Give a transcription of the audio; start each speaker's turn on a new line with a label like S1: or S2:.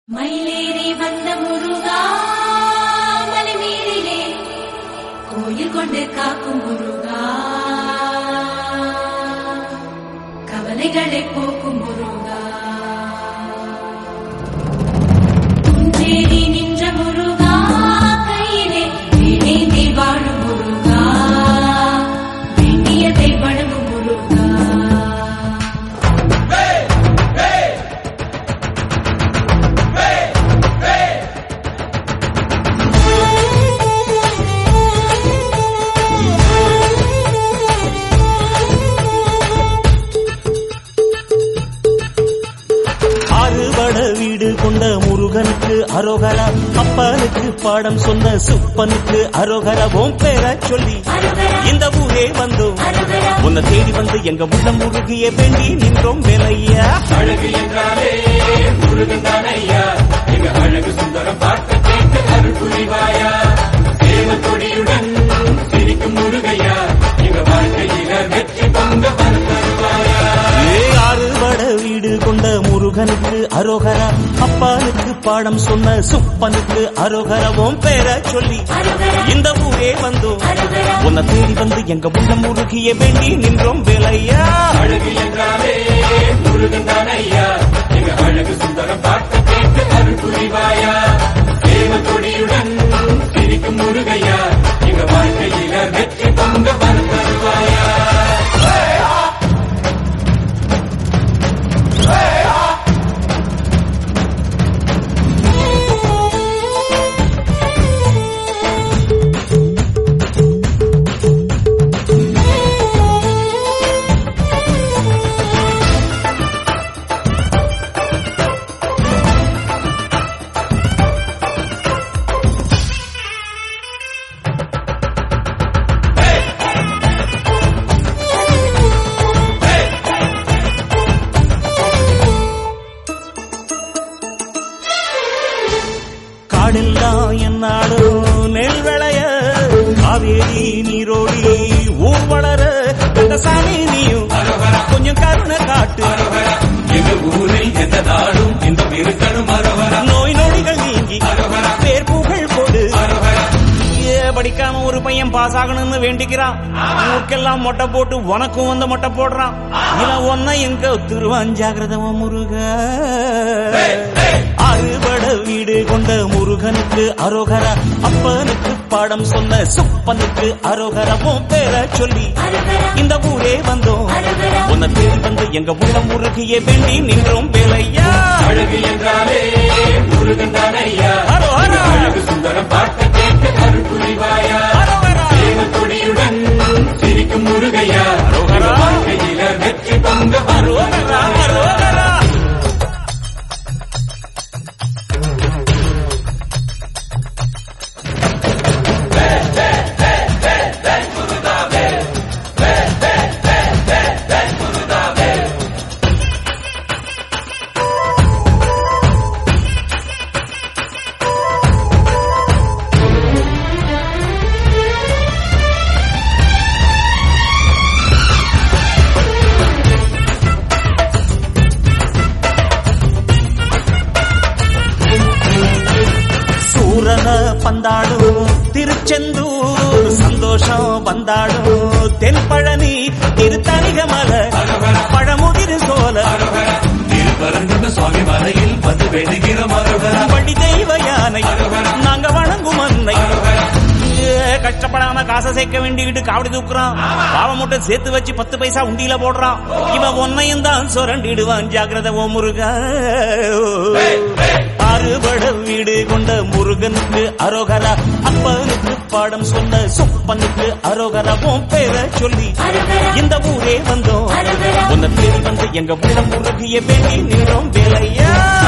S1: மயிலேறி வந்த முருகா மலை மீறிலே கோயில் கொண்டு காக்கும் முருகா கவலைகளை போக்கும் முருகா முன்னேறி நின்ற முருகா கையிலே நீ வாழும் முருகா வேண்டியதை வழங்கும் முருகா
S2: வீடு கொண்ட முருகனுக்கு அரோகரா, அப்பனுக்கு பாடம் சொன்ன சுப்பனுக்கு அரோகரா. ஓம் பேர சொல்லி இந்த ஊரே வந்தோம், உன்னை தேடி வந்து எங்க உள்ளம் முருகிய வேண்டி நின்றோம் வேலையா.
S3: அழகு என்றாலே முருகன் தானையா, எங்க அழகு சுந்தரம் பார்க்க கேட்டு அருள் புரிவாயா. சேவல் கொடியுடன் சிரிக்கும் முருகையா, எங்க வாழ்க்கையில வெற்றி பொங்க தருவாயா.
S2: ஆறுபட வீடு கொண்ட முருகனுக்கு அரோகரா, அப்பனுக்கு பாடம் சொன்ன சுப்பனுக்கு அரோகரா. ஓம் பேர சொல்லி இந்த ஊரே வந்தோம், உன்னை தேடி வந்து எங்க உள்ளம் முருகிய வேண்டி நின்றோம் வேலையா.
S3: அழகு என்றாலே முருகன் தானையா, எங்க அழகு சுந்தரம் பார்க்க கேட்டு அருள் புரிவாயா. சேவல் கொடியுடன் சிரிக்கும் முருகையா, எங்க வாழ்க்கையில வெற்றி பொங்க தருவாயா.
S2: காடெல்லாம் என்னாடும் நெல் விளைய, காவேரி நீரோடி ஊர் வளர, இந்த சாமி நீயும் கொஞ்சம் கருணை காட்டு.
S3: எங்க ஊரில் எந்த நாடும் இந்த விருத்தனும் அரோகரா.
S2: நோய் நொடிகள் நீங்கி பேர் புகழ் கொடு. படிக்காம ஒரு பையன் பாஸ் ஆகணும்னு வேண்டிக்கிறான், ஊருக்கெல்லாம் மொட்டை போட்டு உனக்கும் வந்து மொட்டை போடுறான். இவன் ஒன்ன எங்க திருவான் ஜாகிரதமா முருக. அறுபட வீடு கொண்ட முருகனுக்கு அரோகரா, அப்பனுக்கு பாடம் சொன்ன சுப்பனுக்கு அரோகரா. உன் பேர சொல்லி இந்த ஊரே வந்தோம், உன்னை தேடி வந்து எங்க உள்ள முருகிய வேண்டி நின்றோம் வேலையா.
S3: அழகு என்றாலே முருகன் தானையா,
S2: அரோகரா.
S3: அழகு சுந்தரம் பார்க்க கேட்டு அருள் புரிவாயா. சேவல் கொடியுடன் சிரிக்கும் முருகையா, வாழ்க்கையில வெற்றி பொங்க
S2: அரோகரா, அரோகரா. பந்தாடும் திருச்செந்தூர் சந்தோஷம் வந்தாடும் தென்பழனி திருத்தணிகமல பழமுதிர் சோல
S3: திருப்பரங்குன்ற சுவாமி மலையில் வந்து வேண்டுகிறோம் அரோகரா.
S2: வண்டி தெய்வ யானை நாங்க வணங்கும் அன்னை. கஷ்டப்படாம காசை சேர்க்க வேண்டிக்கிட்டு காவடி தூக்குறான், பாவ மூட்டை சேர்த்து வச்சு 10 பைசா உண்டியில போடுறான். இவன் ஒன்னையும் தான் சுரண்டிடுவான் ஜாகிரத. ஓ முருக. அறுபட வீடு கொண்ட முருகனுக்கு அரோகரா, அப்பனுக்கு பாடம் சொன்ன சுப்பனுக்கு அரோகரா. உன் பேர சொல்லி இந்த ஊரே வந்தோம், உன்னை தேடி வந்து எங்க உள்ள முருகிய வேண்டி நின்றோம் வேலையா.